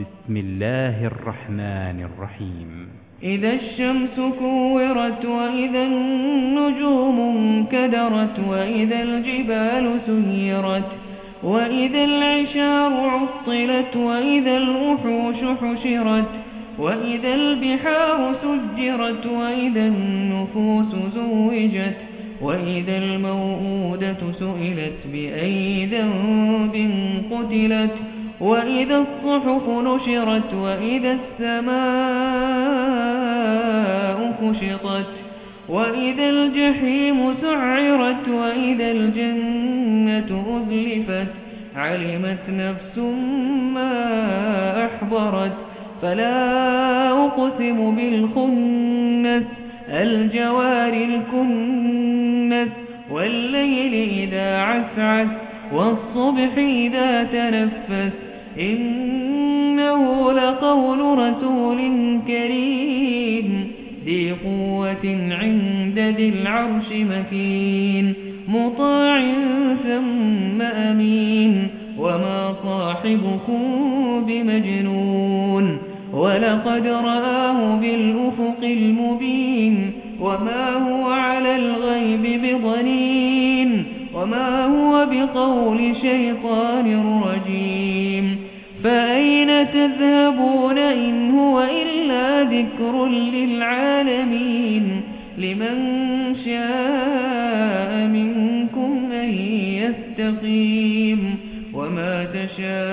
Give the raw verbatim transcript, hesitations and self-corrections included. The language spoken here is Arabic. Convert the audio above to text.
بسم الله الرحمن الرحيم إذا الشمس كورت وإذا النجوم انكدرت وإذا الجبال سيرت وإذا العشار عطلت وإذا الوحوش حشرت وإذا البحار سجرت وإذا النفوس زوجت وإذا الموءودة سئلت بأي ذنب قتلت وإذا الصحف نشرت وإذا السماء كشطت وإذا الجحيم سعرت وإذا الجنة أزلفت علمت نفس ما أحضرت فلا أقسم بالخنس الجوار الكنس والليل إذا عسعس والصبح إذا تنفس إنه لقول رسول كريم ذي قوة عند ذي العرش مكين مطاع ثم أمين وما صاحبكم بمجنون ولقد رآه بالأفق المبين وما هو على الغيب بضنين وما هو بقول شيطان رجيم فأين تذهبون إن هو إلا ذكر للعالمين لمن شاء منكم أن يستقيم وما تشاءون